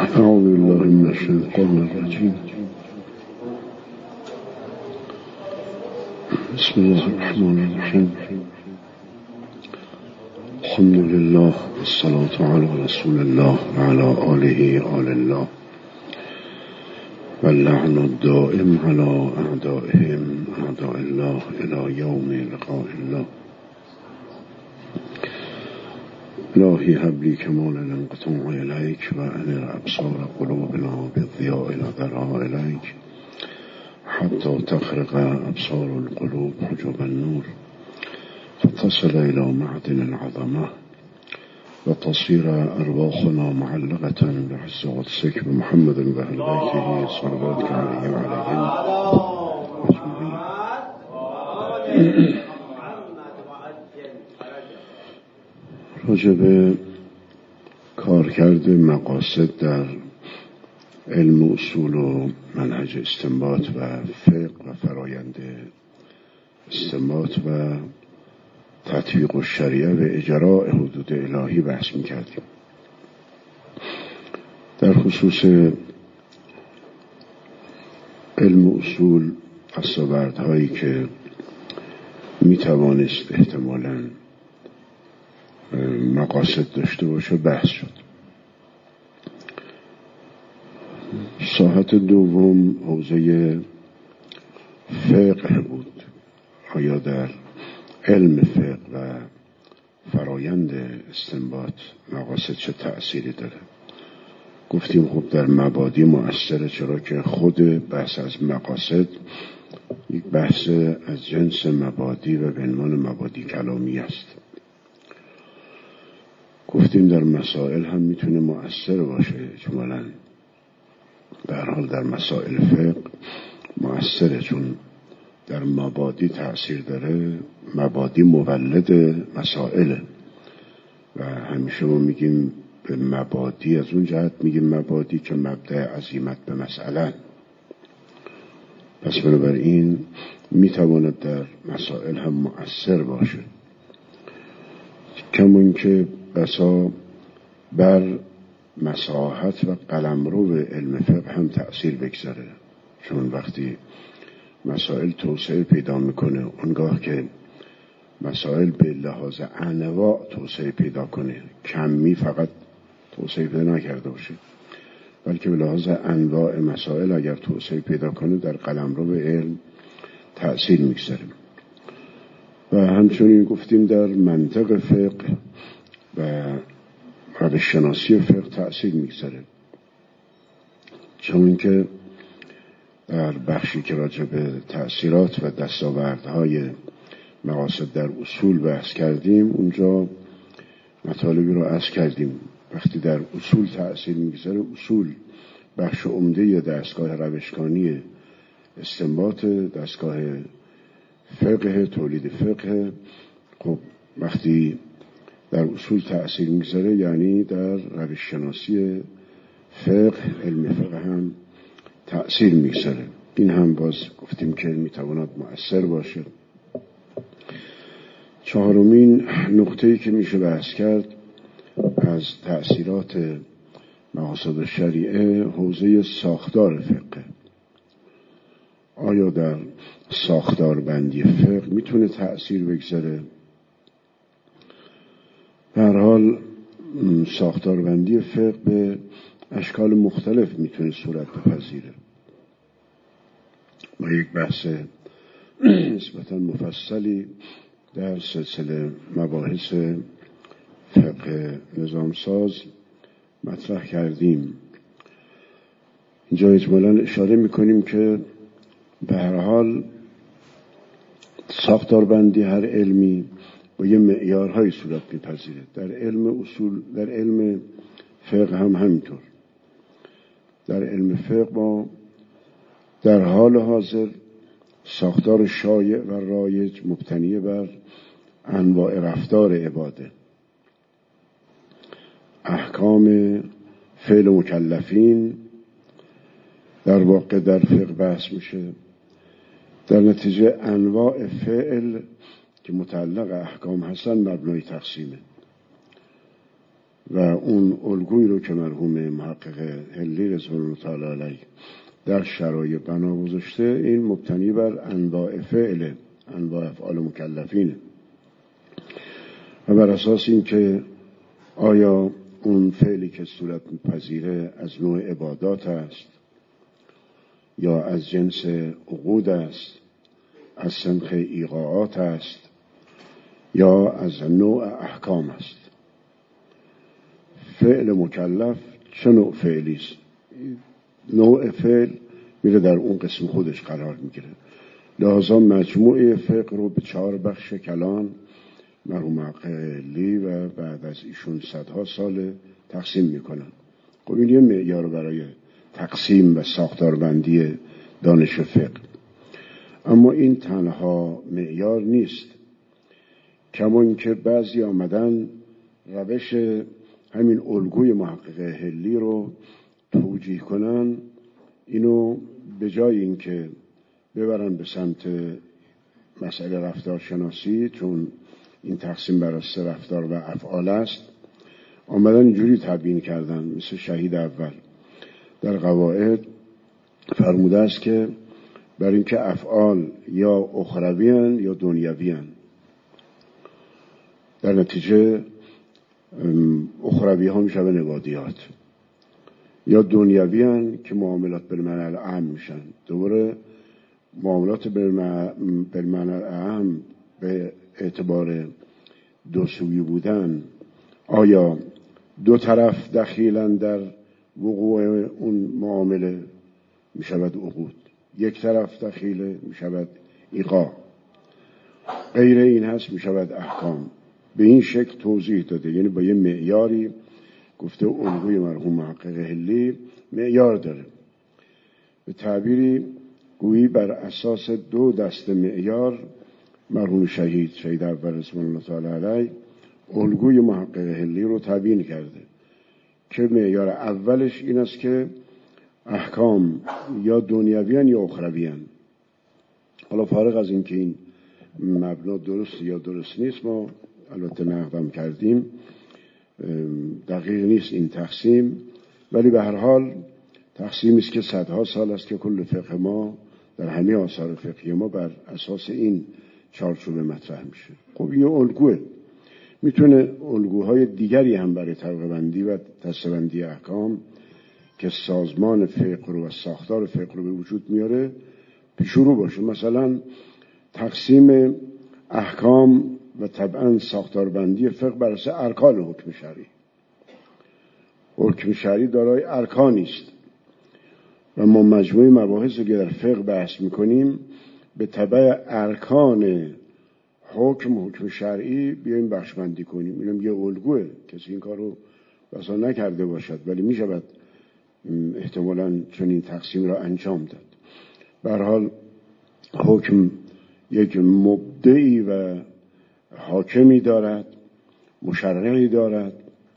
أعوذ بالله من الشيطان الرجيم. بسم الله الرحمن الرحيم. الحمد لله والصلاة على رسول الله وعلى آله آل الله واللعن الدائم على أعدائهم أعداء الله إلى يوم لقاء الله. إلهي هب لي كمال الانقطاع إليك وأنر أبصار قلوبنا بالضياء نظرها إليك حتى تخرق أبصار القلوب حجب النور فتصل إلى معدن العظمة وتصير أرواحنا معلقة بحس قدسك بمحمد وأهل بيته صلواتك عليه وعليهم أجمعين. راجع به کارکرد مقاصد در علم اصول و منهج استنباط و فقه و فرایند استنباط و تطبیق و شریعه و اجراء حدود الهی بحث می‌کردیم. در خصوص علم اصول دستاوردهایی که میتوانست احتمالاً مقاصد داشته باشه بحث شد. ساحت دوم حوزه فقه بود. آیا در علم فقه و فرایند استنباط مقاصد چه تأثیری داره؟ گفتیم خب در مبادی مؤثره، چرا که خود بحث از مقاصد یک بحث از جنس مبادی و به عنوان مبادی کلامی است. گفتیم در مسائل هم میتونه مؤثر باشه اجمالاً. به هر حال در مسائل فقه مؤثره، چون در مبادی تأثیر داره. مبادی مولد مسائله و همیشه ما میگیم به مبادی، از اون جهت میگیم مبادی که مبدأ عزیمت به مسئله. پس بنابراین میتواند در مسائل هم مؤثر باشه، کمون که بسا بر مساحت و قلمرو علم فقه هم تأثیر بگذاره. چون وقتی مسائل توسعه پیدا میکنه، اونگاه که مسائل به لحاظ انواع توسعه پیدا کنه، کمی فقط توسعه پیدا نکرده باشه، بلکه به لحاظ انواع مسائل اگر توسعه پیدا کنه در قلمرو علم تأثیر میگذاره. و همچنین گفتیم در منطق فقه و روش شناسی فقه تأثیر میگذاره، چون که در بخشی که راجع به تأثیرات و دستاوردهای مقاصد در اصول بحث کردیم، اونجا مطالبی رو عرض کردیم. وقتی در اصول تأثیر میگذاره، اصول بخش عمده دستگاه روشکانی استنباط، دستگاه فقه، تولید فقه. خب وقتی در اصول تأثیر میگذاره یعنی در روش شناسی فقه، علم فقه هم تأثیر میگذاره. این هم باز گفتیم که میتواند مؤثر باشه. چهارمین نقطه‌ای که میشه بحث کرد از تأثیرات مقاصد شریعه حوزه ساختار فقه. آیا در ساختار بندی فقه میتونه تأثیر بگذاره؟ به هر حال ساختار بندی فقه به اشکال مختلف میتونه صورت بپذیره و یک بحث نسبتاً مفصلی در سلسله مباحث فقه نظامساز مطرح کردیم. اینجا اجمالاً اشاره میکنیم که به هر حال ساختار بندی هر علمی با یه معیارهای صورت میپذیره. در علم اصول، در علم فقه هم همینطور. در علم فقه ما در حال حاضر ساختار شایع و رایج مبتنی بر انواع رفتار عباده، احکام فعل مکلفین در واقع در فقه بحث میشه. در نتیجه انواع فعل که متعلق احکام هستن مبنای تقسیمه و اون الگویی رو که مرحوم محقق هلی رضوان الله تعالی علیه در شرایع بنا گذاشته، این مبتنی بر انواع فعل، انواع افعال مکلفینه و بر اساس این که آیا اون فعلی که صورت میپذیره از نوع عبادات است یا از جنس عقود است، از سنخ ایقاعات است یا از نوع احکام است. فعل مکلف چه نوع فعلی است؟ نوع فعل میره در اون قسم خودش قرار میگیره. لذا مجموعه فقه رو به 4 بخش کلان مرحوم عقلی و بعد از ایشون صدها سال تقسیم میکنن. خب این یه معیار برای تقسیم و ساختاربندی دانش فقه، اما این تنها معیار نیست. کما اینکه بعضی آمدن روش همین الگوی محقق هلی رو توجیه کنن، اینو به جای اینکه ببرن به سمت مسئله رفتارشناسی، چون این تقسیم بر 3 رفتار و افعال است، آمدن اینجوری تبیین کردن. مثل شهید اول در قواعد فرموده است که بر اینکه افعال یا اخروی هن یا دنیوی هن، در نتیجه اخروی ها میشه به نبادیات، یا دنیوی هن که معاملات بالمعنی الاعم میشن. دوباره معاملات بالمعنی الاعم به اعتبار دو سویی بودن، آیا 2 طرف دخیلن در وقوع اون معامله میشود عقود، 1 طرف دخیله میشود ایقاع، غیر این هست میشود احکام. به این شکل توضیح داده، یعنی با یه معیاری گفته الگوی مرحوم محقق هلی معیار داره. به تعبیری گویی بر اساس 2 دسته معیار مرحوم شهید اول رضوان الله تعالی علیه الگوی محقق هلی رو تبیین کرده که معیار اولش این است که احکام یا دنیویان یا اخرویان. حالا فارغ از این که این مبنا درست یا درست نیست، ما البته نقدم کردیم، دقیق نیست این تقسیم، ولی به هر حال تقسیمی است که صدها سال است که کل فقه ما در همه آثار فقهی ما بر اساس این چارچوب مطرح میشه. خب این الگوه، میتونه الگوهای دیگری هم برای طبقه بندی و دسته‌بندی احکام که سازمان فقه رو و ساختار فقه رو به وجود میاره پیشرو باشه. مثلا تقسیم احکام و طبعا ساختاربندی فقه بر اساس ارکان حکم شرعی. حکم شرعی دارای ارکانی است و ما مجموعه مباحثی که در فقه بحث میکنیم به تبع ارکان حکم شرعی بیایم بخشبندی کنیم. اینم یه الگوه، کسی این کار رو بسا نکرده باشد ولی میشود احتمالاً چنین تقسیم را انجام داد. به هر حال حکم یک مبدعی و حاکمی دارد، مشرعی دارد.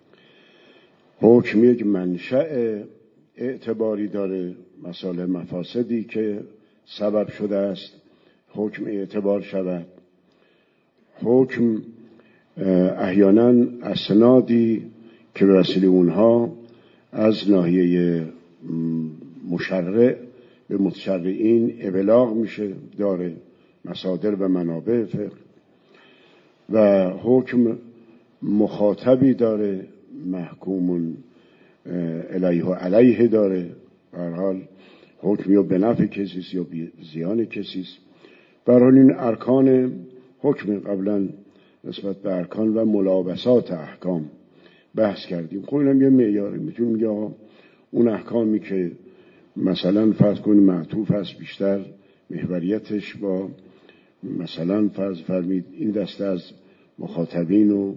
حکم یک منشأ اعتباری داره، مسائل مفاسدی که سبب شده است حکم اعتبار شود. حکم احیانا اسنادی که به وسیله اونها از ناحیه مشرع به متشرعین ابلاغ میشه، داره مصادر و منابع فقه. و حکم مخاطبی داره، محکوم الیه و علیه داره. به هر حال حکم یا به نفع کسیست یا زیان کسیست. به هر حال این ارکان حکم. قبلا نسبت به ارکان و ملابسات احکام بحث کردیم. خب اینم یه معیاری. میتونیم یا اون احکامی که مثلا فرض کنیم معطوف هست، بیشتر محوریتش با مثلا فرض فرمید این دسته از مخاطبین و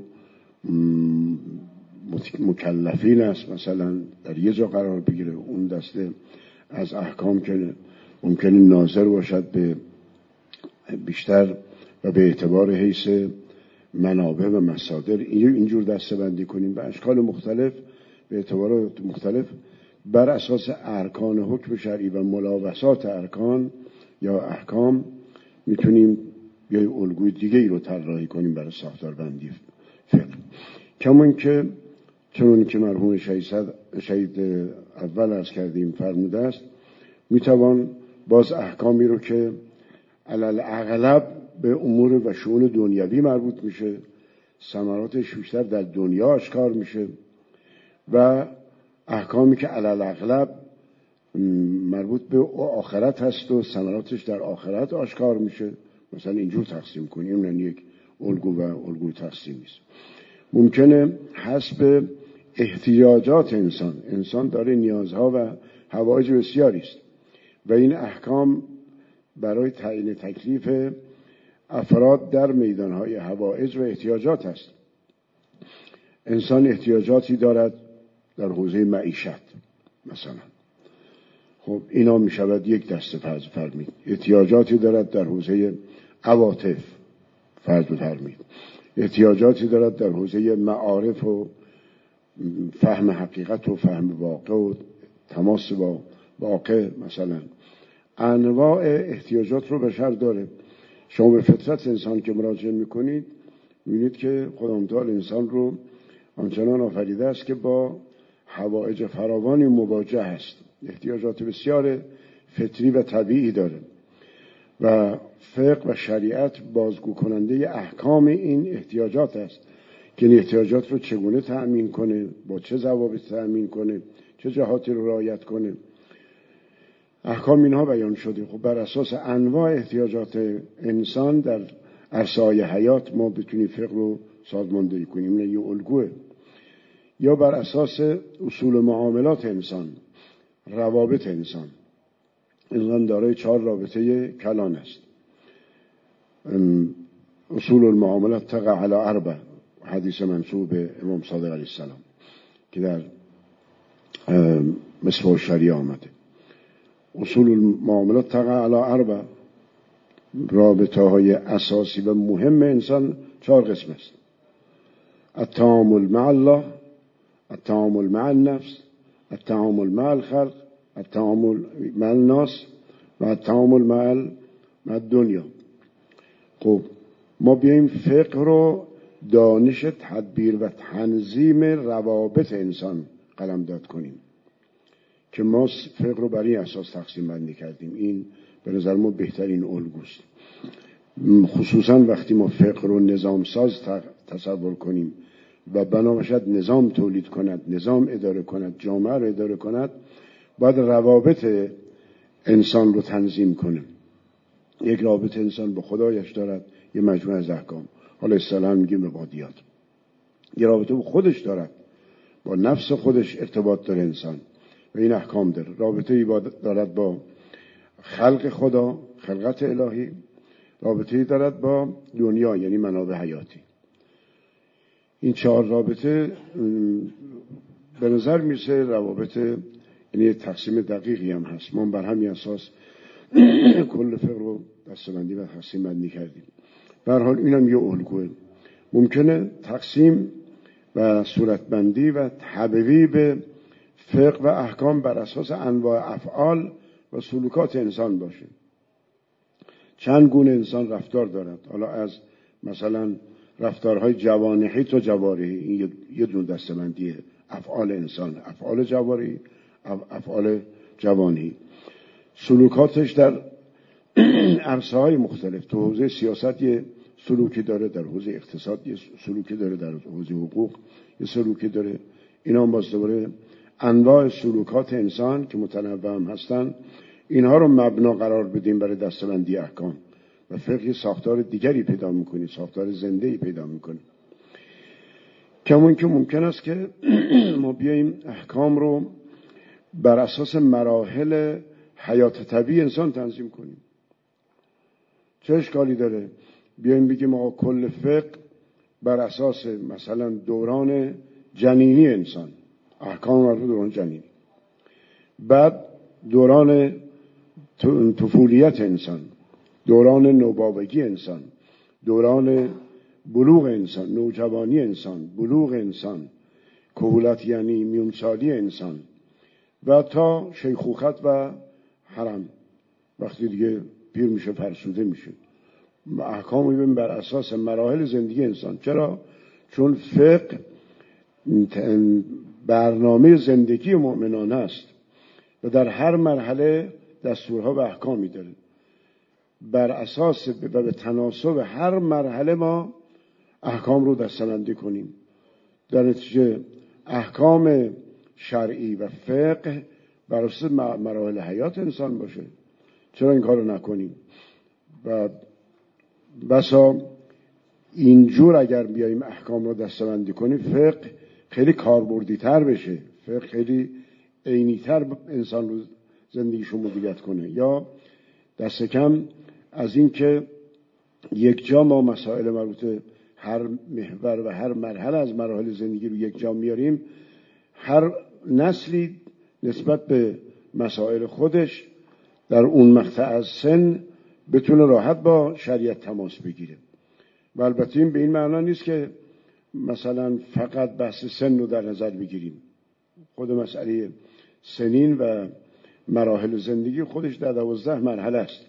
مکلفین است، مثلا در یه جا قرار بگیره. اون دسته از احکام که ممکنه ناظر باشد به بیشتر و به اعتبار حیث منابع و مصادر، اینجور دسته بندی کنیم به اشکال مختلف، به اعتبارات مختلف، بر اساس ارکان حکم شرعی و ملابسات ارکان یا احکام میتونیم یا الگوی دیگه ای رو طراحی کنیم برای ساختار بندی فقه. کما اینکه چون که مرحوم شهید اول عرض کردیم فرموده است، میتوان باز احکامی رو که علل اغلب به امور و شؤون دنیوی مربوط میشه، ثمراتش بیشتر در دنیا آشکار میشه، و احکامی که علل اغلب مربوط به آخرت هست و ثمراتش در آخرت آشکار میشه، مثلا اینجور تقسیم کنیم. یعنی یک الگو و الگو تقسیم است. ممکنه حسب احتیاجات انسان داره نیازها و حوائج بسیاری است و این احکام برای تعیین تکلیف افراد در میدانهای حوائج و احتیاجات است. انسان احتیاجاتی دارد در حوزه معیشت مثلا، خب اینا می شود یک دسته فرمید. احتیاجاتی دارد در حوزه عواطف، فرض فرمید. احتیاجاتی دارد در حوزه معارف و فهم حقیقت و فهم واقع و تماس با واقع. مثلا انواع احتیاجات رو بشر داره. شما به فطرت انسان که مراجعه میکنید میبینید که خداوند تعالی انسان رو آنچنان آفریده است که با حوائج فراوانی مواجه است. احتیاجات بسیار فطری و طبیعی داره و فقه و شریعت بازگو کننده احکام این احتیاجات است که این احتیاجات رو چگونه تأمین کنه، با چه ضوابط تأمین کنه، چه جهاتی رو رعایت کنه. احکام اینها بیان شده. خب بر اساس انواع احتیاجات انسان در عرصه‌های حیات ما بتونیم فقه رو سازماندهی کنیم. این یه الگوه. یا بر اساس اصول معاملات انسان، روابط انسان دارای 4 رابطه کلان است. اصول المعاملات تقع علی 4، حدیث منسوب به امام صادق علیه السلام که در مصباح الشریعه آمده. اصول المعاملات تقع علی 4، رابطه های اساسی و مهم انسان 4 قسم است: التعامل مع الله، التعامل مع النفس، التعامل مع الخلق، التعامل مع الناس و التعامل مع الدنیا. خب ما بیاییم فقه رو دانش تدبیر و تنظیم روابط انسان قلمداد کنیم که ما فقه رو بر این اساس تقسیم بندی کردیم. این به نظر ما بهترین الگوست، خصوصا وقتی ما فقه رو نظام ساز تصور کنیم و بنا باشد نظام تولید کند، نظام اداره کند، جامعه رو اداره کند، باید روابط انسان رو تنظیم کنه. یک رابطه انسان با خدایش دارد، یه مجموعه از احکام، حالا اصطلاحاً میگیم عبادیات. یه رابطه با خودش دارد، با نفس خودش ارتباط داره انسان و این احکام داره. رابطه دارد با خلق خدا، خلقت الهی. رابطه دارد با دنیا، یعنی منابع حیاتی. این 4 رابطه به نظر میرسه روابط، یعنی تقسیم دقیقی هم هست. ما بر همین اساس کل فقه رو دسته‌بندی و تقسیم بندی کردیم. به هر حال اینم یه الگوه. ممکنه تقسیم و صورتبندی و تبویب فقه و احکام بر اساس انواع افعال و سلوکات انسان باشه. چند گونه انسان رفتار دارد، حالا از مثلا رفتارهای جوانحی تا جوارحی، این یه دونه دسته‌بندی افعال انسان، افعال جوارحی، افعال جوانحی. سلوکاتش در عرصه‌های مختلف، تو حوزه سیاست یه سلوکی داره، در حوزه اقتصاد یه سلوکی داره، در حوزه حقوق یه سلوکی داره. اینا هم باز دوباره انواع سلوکات انسان که متنوع هم هستن، اینها رو مبنا قرار بدیم برای دسته‌بندی احکام و فقه ساختار دیگری پیدا می‌کنه، ساختار زنده‌ای پیدا می‌کنه. کمون که ممکن است که ما بیاییم احکام رو بر اساس مراحل حیات طبیعی انسان تنظیم کنیم. چه اشکالی داره بیاییم بگیم آقا کل فقه بر اساس مثلا دوران جنینی انسان، احکام مربوط به دوران جنینی، بعد دوران طفولیت انسان، دوران نوباوگی انسان، دوران بلوغ انسان، نوجوانی انسان، بلوغ انسان، کهولت یعنی میانسالی انسان، و تا شیخوخت و حرم، وقتی دیگه پیر میشه، فرسوده میشه. احکام میبینیم بر اساس مراحل زندگی انسان. چرا؟ چون فقه برنامه زندگی مؤمنان است و در هر مرحله دستورها و احکامی داره. بر اساس و به تناسب هر مرحله ما احکام رو دسته‌بندی کنیم. در نتیجه احکام شرعی و فقه بر اساس مراحل حیات انسان باشه. چرا این کارو نکنیم؟ و بسا اینجور اگر بیاییم احکام رو دسته‌بندی کنیم، فقه خیلی کاربردی تر بشه، فقه خیلی عینی تر انسان رو زندگیشو مدیریت کنه. یا دست کم از این که یک جا ما مسائل مربوط هر محور و هر مرحله از مراحل زندگی رو یک جا میاریم، هر نسلی نسبت به مسائل خودش در اون مقطع از سن بتونه راحت با شریعت تماس بگیره. و البته این به این معنا نیست که مثلا فقط بحث سن رو در نظر بگیریم. خود مسئله سنین و مراحل زندگی خودش در 12 مرحله است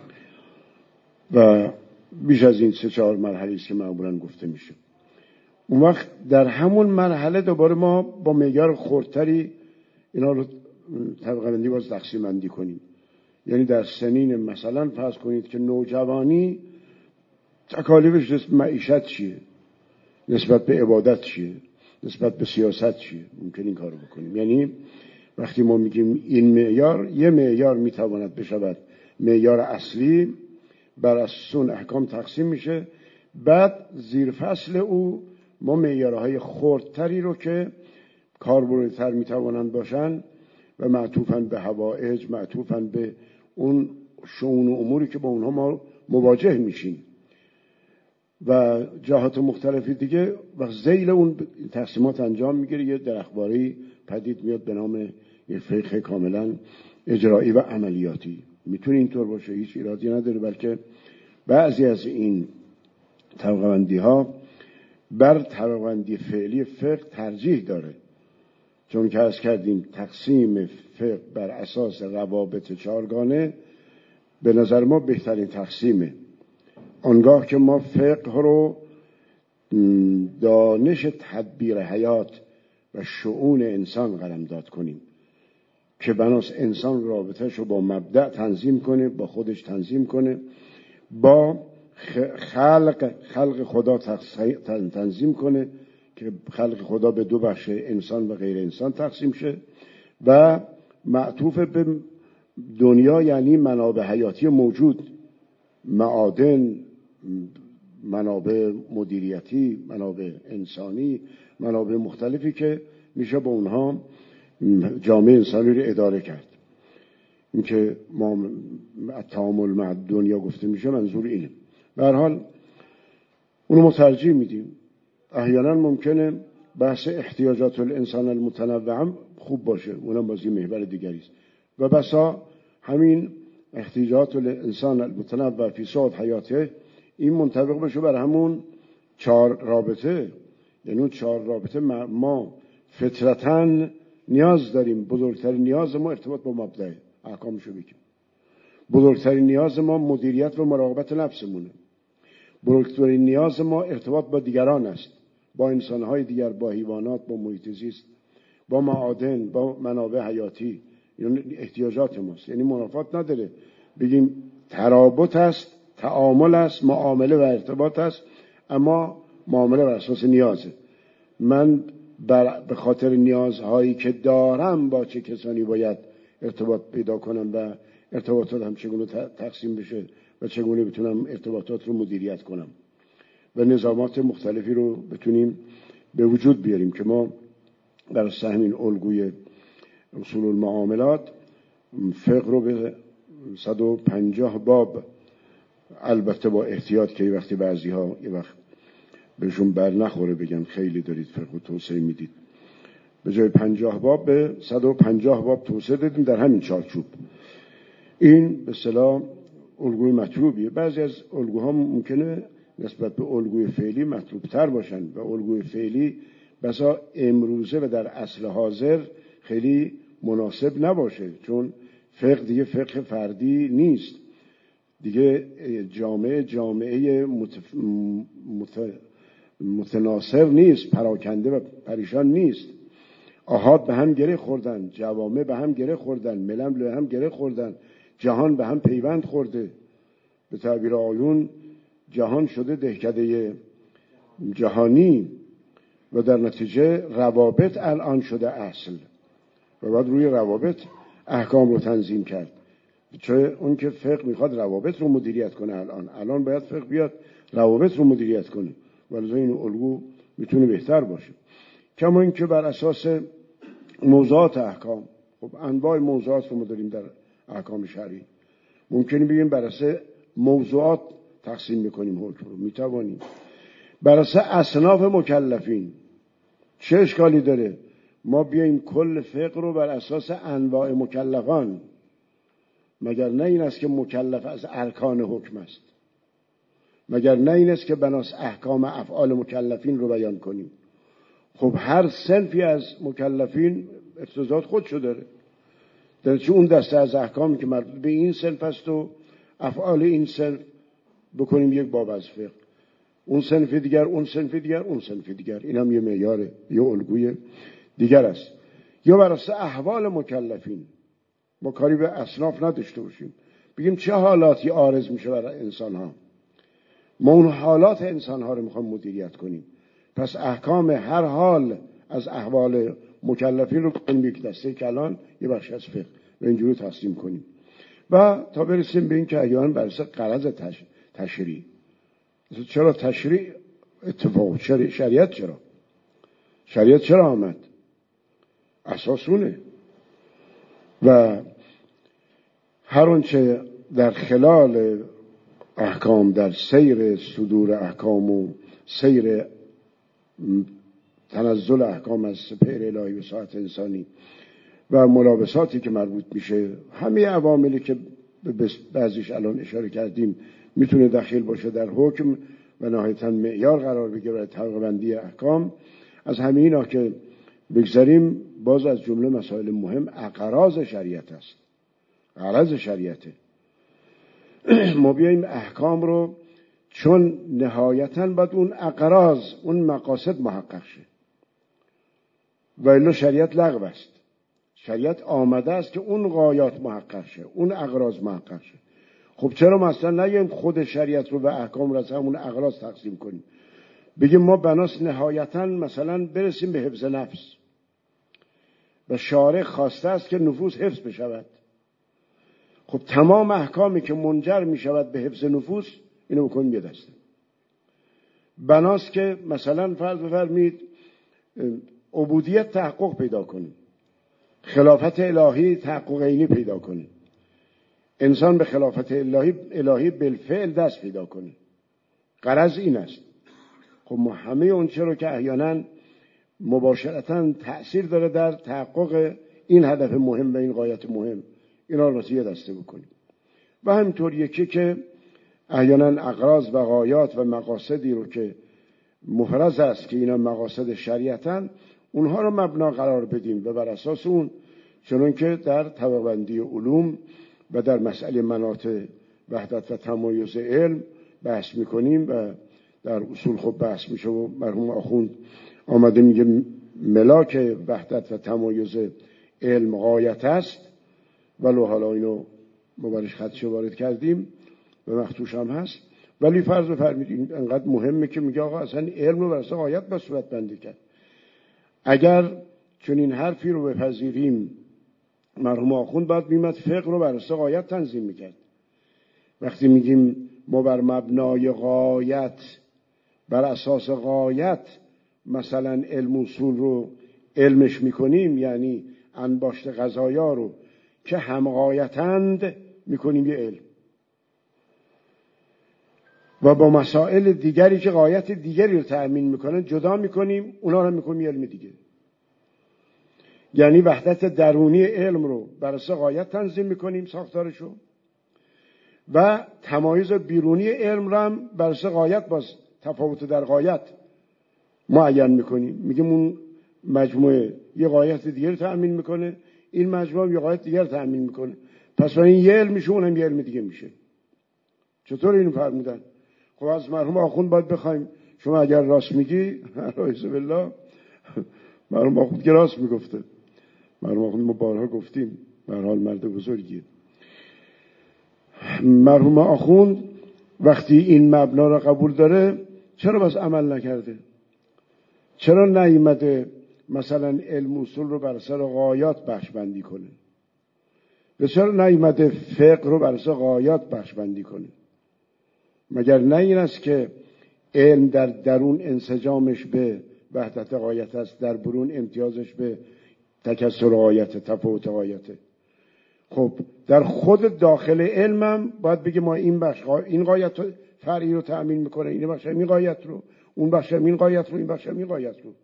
و بیش از این 3-4 مرحله است که معمولا گفته میشه. اون وقت در همون مرحله دوباره ما با معیار خردتری اینا رو طبقه بندی باز تقسیم بندی کنیم. یعنی در سنین مثلا فرض کنید که نوجوانی تکالیفش نسبت به معیشت چیه، نسبت به عبادت چیه، نسبت به سیاست چیه، ممکن این کارو بکنیم. یعنی وقتی ما میگیم این معیار، یه معیار میتواند بشود معیار اصلی، بر اساس اون احکام تقسیم میشه. بعد زیر فصل او ما معیارهای خردتری رو که کاربردتر میتوانند باشن و معطوفاً به حوائج، معطوفاً به اون شؤون و اموری که با اونها ما مواجه میشیم و جهات مختلفی دیگه، و ذیل اون تقسیمات انجام میگیره. یه درخباری پدید میاد به نام یه فقه کاملا اجرایی و عملیاتی. میتونه اینطور باشه، هیچ ایرادی نداره، بلکه بعضی از این طبقه بندی ها بر طبقه بندی فعلی فقه ترجیح داره، چون که عرض کردیم تقسیم فقه بر اساس روابط چارگانه به نظر ما بهترین تقسیمه. آنگاه که ما فقه رو دانش تدبیر حیات و شؤون انسان قلمداد کنیم که بناس انسان رابطهش رو با مبدأ تنظیم کنه، با خودش تنظیم کنه، با خلق خدا تنظیم کنه که خلق خدا به دو بخش انسان و غیر انسان تقسیم شه و معطوف به دنیا یعنی منابع حیاتی موجود، معادن، منابع مدیریتی، منابع انسانی، منابع مختلفی که میشه با اونها جامعه انسانی رو اداره کرد. این که ما تعامل مع دنیا گفته میشه منظور اینه. به هر حال اونو ما ترجیح میدیم. احیانا ممکنه بحث احتیاجات الانسان المتنوع خوب باشه، اونم بازی محور دیگری است و بسا همین احتیاجات الانسان المتنوع فی سعود حیاته این منطبق بشه بر همون 4 رابطه. یعنی اون 4 رابطه ما فطرتاً نیاز داریم. بزرگترین نیاز ما ارتباط با مبدأ احکامشو بگیم. بزرگترین نیاز ما مدیریت و مراقبت نفسمونه. بزرگترین نیاز ما ارتباط با دیگران است، با انسانهای دیگر، با حیوانات، با محیط زیست، با معادن، با منابع حیاتی. یعنی احتیاجات ماست. یعنی منافات نداره بگیم ترابط است، تعامل است، معامله و ارتباط است، اما معامله بر اساس نیازه. من به خاطر نیازهایی که دارم با چه کسانی باید ارتباط پیدا کنم و ارتباطات هم چگونه تقسیم بشه و چگونه بتونم ارتباطات رو مدیریت کنم و نظامات مختلفی رو بتونیم به وجود بیاریم که ما در همین الگوی اصول المعاملات فقه رو به 150 باب، البته با احتیاط که وقتی بعضی ها یه وقت بهشون بر نخوره بگن خیلی دارید فقه رو توسعه میدید، به جای 50 باب به 150 باب توسعه دادیم در همین چارچوب. این به اصطلاح الگوی مطلوبیه. بعضی از الگوها ممکنه نسبت به الگوی فعلی مطلوب تر باشن و الگوی فعلی بسا امروزه و در اصل حاضر خیلی مناسب نباشه، چون فقه دیگه فقه فردی نیست دیگه. جامعه متناصر نیست، پراکنده و پریشان نیست. آحاد به هم گره خوردن، جوامع به هم گره خوردن، ملل به هم گره خوردن، جهان به هم پیوند خورده. به تعبیر آیون جهان شده دهکده جهانی و در نتیجه روابط الان شده اصل و بعد روی روابط احکام رو تنظیم کرد. چه اون که فقه میخواد روابط رو مدیریت کنه، الان باید فقه بیاد روابط رو مدیریت کنه، ولی این الگو میتونه بهتر باشه. کما اینکه بر اساس موضوعات احکام، خب انواع موضوعات رو ما داریم در احکام شرعی، ممکنه بگیم بر اساس موضوعات تقسیم میکنیم حکم رو، میتوانیم بر اساس اصناف مکلفین. چه اشکالی داره ما بیاییم کل فقه رو بر اساس انواع مکلفان؟ مگر نه این است که مکلف از ارکان حکم است؟ مگر نه این است که بناس احکام افعال مکلفین رو بیان کنیم؟ خب هر صنفی از مکلفین اقتضاعات خودشو داره، درچه اون دسته از احکامی که مربوط به این صنف است و افعال این صنف بکنیم یک باب از فقه، اون صنف دیگر، اون صنف دیگر، اون صنف دیگر. این هم یه معیار، یه الگوی دیگر است. یا بر اساس احوال مکلفین، ما کاری به اصناف نداشته باشیم، بگیم چه حالاتی عارض میشه برای انسان ها، ما اون حالات انسان ها رو میخوام مدیریت کنیم، پس احکام هر حال از احوال مکلفین رو کنیم یک دسته کلان، یه بخش از فقه و اینجوری تقسیم کنیم و تا برسیم به این که احیانا بر اساس غرض تشریع. چرا تشریع اتفاق؟ شریعت چرا؟ شریعت چرا آمد؟ اساسونه و هر آنچه در خلال احکام، در سیر صدور احکام و سیر تنزل احکام از سپهر الهی و ساعت انسانی و ملابساتی که مربوط میشه، همه عواملی که به بعضیش الان اشاره کردیم میتونه دخیل باشه در حکم و نهایتاً معیار قرار بگیره برای طبقه بندی احکام. از همه اینا که بگذاریم، باز از جمله مسائل مهم اغراض شریعت است. غرض شریعته ما بیاییم احکام رو، چون نهایتاً باید اون اغراض، اون مقاصد محقق شه، و الا شریعت لغو است. شریعت آمده است که اون غایات محقق شه، اون اغراض محقق شه. خب چرا مثلا نگیم خود شریعت رو و احکام رو از همون اغراض تقسیم کنیم، بگیم ما بناس نهایتاً مثلا برسیم به حفظ نفس و شارع خواسته است که نفوس حفظ بشود. خب تمام احکامی که منجر می شود به حفظ نفوس، اینو بکنیم یه دسته. بناست که مثلا فرض بفرمید عبودیت تحقق پیدا کنه، خلافت الهی تحقق عینی پیدا کنه، انسان به خلافت الهی بالفعل دست پیدا کنه. غرض این است. خب ما همه اون چه رو که احیانا مباشرتاً تأثیر داره در تحقق این هدف مهم و این غایت مهم، اینا رو یه دسته بکنیم. و همینطور یکی که احیانا اغراض و غایات و مقاصدی رو که مفرض است که اینا مقاصد شریعتن، اونها رو مبنا قرار بدیم و بر اساس اون، چون که در طبقه بندی علوم و در مسئله مناط وحدت و تمایز علم بحث میکنیم و در اصول خب بحث میشه و مرحوم آخوند آمده میگه ملاک وحدت و تمایز علم غایت است، ولو حالا اینو مبارش خدش وارد کردیم و مختوش هم هست، ولی فرض بفرمید این انقدر مهمه که میگه آقا اصلا علم رو برای غایت به صورت بندی کرد. اگر چون این حرفی رو بپذیریم، مرحوم آخوند باید میمد فقه رو برای غایت تنظیم میکرد. وقتی میگیم ما بر مبنای غایت، بر اساس غایت مثلا علم اصول رو علمش میکنیم، یعنی انباشت قضایا رو که هم غایتند میکنیم یه علم، و با مسائل دیگری که غایت دیگری رو تأمین میکنن جدا میکنیم، اونا رو میکنیم یه علم دیگه. یعنی وحدت درونی علم رو بر اساس غایت تنظیم میکنیم ساختارشو، و تمایز بیرونی علم رو هم بر اساس غایت، باز تفاوت در غایت معین میکنیم، میگیم اون مجموعه یه غایت دیگر رو تأمین میکنه، این مجموعه یه غایت دیگر رو تأمین میکنه، پس این یه علم میشه، اونم یه علم دیگه میشه. چطور اینو فرمودن؟ خب از مرحوم آخوند باید بخوایم شما اگر راست میگی رئیس بالله، مرحوم آخوند که راست میگفته، مرحوم آخوند ما بارها گفتیم به هر حال مرد بزرگیه. مرحوم آخوند وقتی این مبنا را قبول داره چرا بس عمل نکرده؟ چرا نیامده مثلا علم اصول رو بر سر غایات بخش بندی کنه؟ و چرا نیامده فقه رو بر سر غایات بخش بندی کنه؟ مگر نه این است که علم در درون انسجامش به وحدت غایت است، در برون امتیازش به تکثر غایت، تفاوت غایته. خب در خود داخل علمم باید بگه ما این بخش این غایت فرعی رو تأمین میکنه، این بخش این غایت رو، اون بخش این غایت رو، این بخش این غایت رو.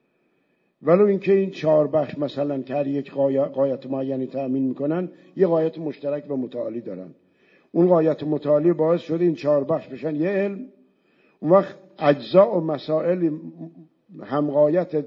ولو اینکه این 4 بخش مثلا که هر یک غایت معینی تأمین میکنن یه غایت مشترک و متعالی دارن، اون غایت متعالی باعث شده این 4 بخش بشن یه علم. اون وقت اجزا و مسائل هم غایت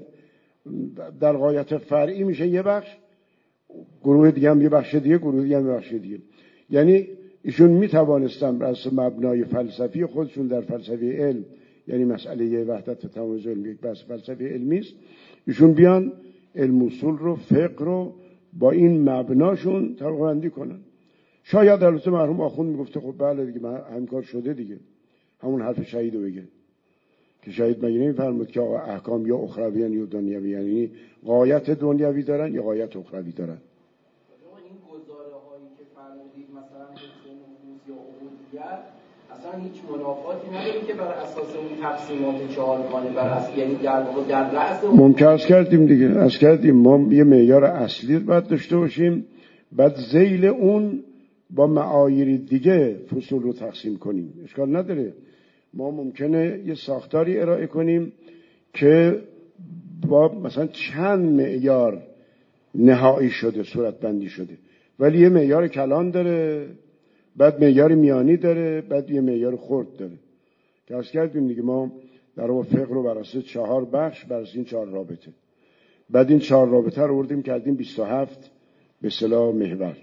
در غایت فرعی میشه یه بخش، گروه دیگه هم یه بخش دیگه، گروه دیگه هم یه بخش دیگه. یعنی ایشون میتوانستن بر اساس مبنای فلسفی خودشون در فلسفه علم، یعنی مسئله وحدت تمایز علم یک بحث فلسفی علمی است، ایشون بیان علم اصول رو، فقه رو با این مبناشون طبقه بندی کنن. شاید البته مرحوم آخوند میگفته خب بله دیگه همکار شده دیگه، همون حرف شهید رو بگه که شهید مگه نمیفرمود که احکام یا اخروی یا دنیوی، یعنی غایت دنیوی دارن یا غایت اخروی دارن. این گزاره هایی که فرمودید مثلا حفظ نفوذ یا عبودیت اصلا هیچ منافاتی نداره که بر اساس اون تقسیمات 4 گانه بر اساس، یعنی در واقع در رأس ممکن است کردیم دیگه، از کردیم ما یه معیار اصلی باید داشته باشیم، بعد ذیل اون با معاییر دیگه فصول رو تقسیم کنیم. اشکال نداره، ما ممکنه یه ساختاری ارائه کنیم که با مثلا چند معیار نهایی شده، صورت بندی شده، ولی یه معیار کلان داره، بعد معیار میانی داره، بعد یه معیار خرد داره که از کردیم دیگه. ما در واقع فقه رو بر اساس 4 بخش، بر اساس این 4 رابطه، بعد این 4 رابطه رو آوردیم کردیم 27 به اصطلاح محور.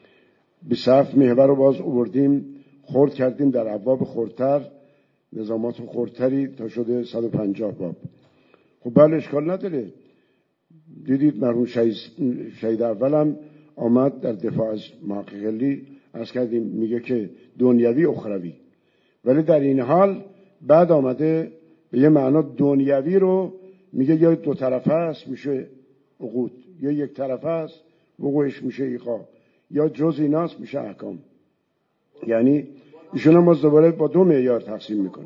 27 محور رو باز آوردیم خرد کردیم در ابواب خردتر، نظامات خردتری تا شده 150 باب. خب بله اشکال نداره. دیدید مرحوم شهید اولم آمد در دفاع از محقق علی از کردیم میگه که دنیوی اخروی، ولی در این حال بعد آمده به یه معنا دنیوی رو میگه یا 2 طرفه است میشه عقود، یا 1 طرفه است وقوعش میشه ایقاع، یا جز ایناست میشه احکام. یعنی ایشون هم از دوباره با 2 معیار تقسیم میکنه.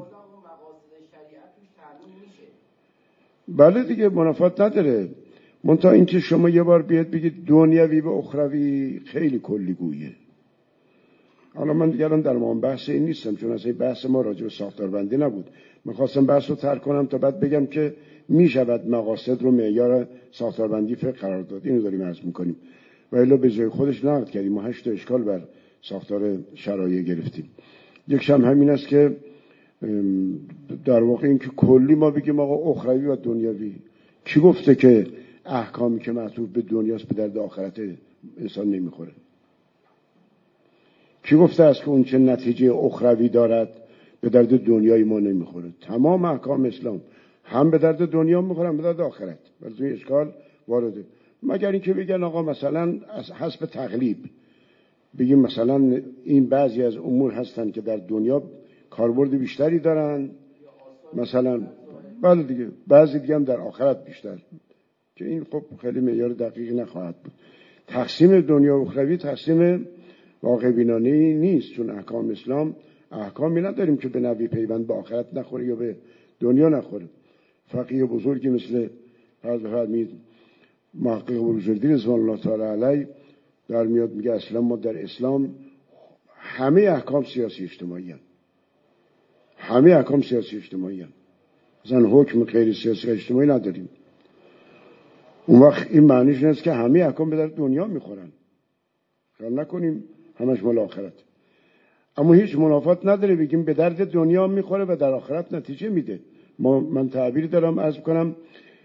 بله دیگه منافات نداره. منتها این که شما یه بار بیاد بگید دنیوی و اخروی خیلی کلیگویه. حالا من دیگه الان در مورد بحث این نیستم، چون اصلا بحث ما راجع به ساختاربندی نبود. می‌خواستم بحث رو ترک کنم تا بعد بگم که میشود مقاصد رو معیار ساختاربندی فقه قرار داد. اینو داریم عرض می‌کنیم. و الا به جای خودش نقد کردیم. ما 8 اشکال بر ساختار شرایع گرفتیم. یکش هم همین است که در واقع این که کلی ما بگیم آقا اخروی و دنیوی، کی گفته که احکامی که معطوف به دنیاست به درد آخرت انسان نمیخوره؟ کی گفته است که اون چه نتیجه اخروی دارد به درد دنیای ما نمیخوره؟ تمام احکام اسلام هم به درد دنیا میخورن هم به درد آخرت، ولی توی اشکال وارده. مگر اینکه بگن آقا مثلا از حسب تقلیب بگیم مثلا این بعضی از امور هستن که در دنیا کاربرد بیشتری دارن، مثلا بله دیگه بعضی دیگه هم در آخرت بیشتر، که این خب خیلی معیار دقیقی نخواهد بود. تقسیم دنیا و اخروی تقسیم واقع بینانه نیست، چون احکام اسلام احکامی نداریم که به نوی پیوند به آخرت نخوره یا به دنیا نخوره. فقیه بزرگی مثل فرمید محقق بروجردی رضوان الله تعالی علیه در میاد میگه اصلا ما در اسلام همه احکام سیاسی اجتماعی هستند، همه احکام سیاسی اجتماعی هستند، مثلا حکم غیر سیاسی اجتماعی نداریم. اون وقت این معنیش نیست که همه احکام به در دنیا میخورن، خیال نکنیم همش مال آخرت. اما هیچ منافات نداره بگیم به درد دنیا میخوره و در آخرت نتیجه میده. من تعبیر دارم عرض کنم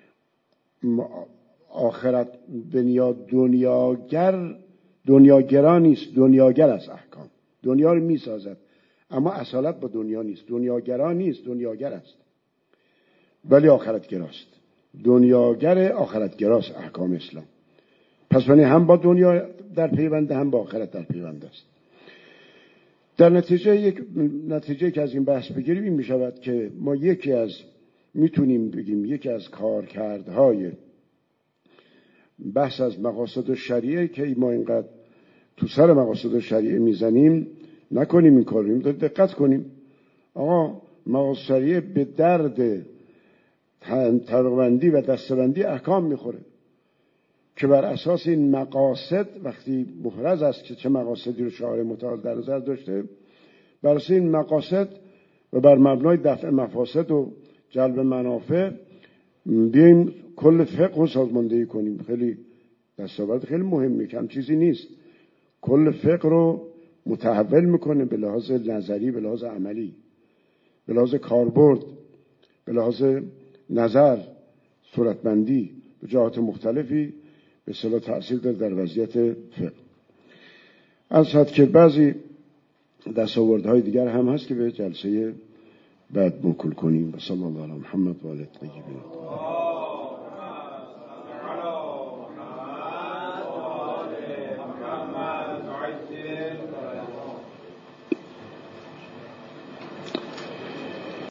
آخرت دنیاگرا نیست، دنیاگر از احکام دنیا رو میسازد، اما اصالت با دنیا نیست. دنیاگرا نیست، دنیاگر است. ولی آخرتگراست، دنیاگر آخرتگراست احکام اسلام. پس یعنی هم با دنیا در پیوند هم با آخرت در پیوند است. در نتیجه که از این بحث بگیریم این می شود که ما میتونیم بگیم یکی از کارکردهای بحث از مقاصد شریعه که ما اینقدر تو سر مقاصد شریعه میزنیم نکنیم این کار رو، دقت کنیم. آقا مقاصد شریعه به درد طبقه‌بندی و دسته‌بندی احکام میخوره که بر اساس این مقاصد وقتی محرز است که چه مقاصدی رو شارع متعال در نظر داشته، بر اساس این مقاصد و بر مبنای دفع مفاسد و جلب منافع بیایم کل فقه رو سازماندهی کنیم. خیلی دستاورد خیلی مهمه، کم چیزی نیست. کل فقه رو متحول میکنه به لحاظ نظری، به لحاظ عملی، به لحاظ کاربرد، به لحاظ نظر، صورتبندی، به جهات مختلفی به اصطلاح تأثیر داره در وضعیت فقه. از حد که بعضی دستاوردهای دیگر هم هست که به جلسه بعد موکول کنیم. صلی الله علی محمد و آله الطاهرین.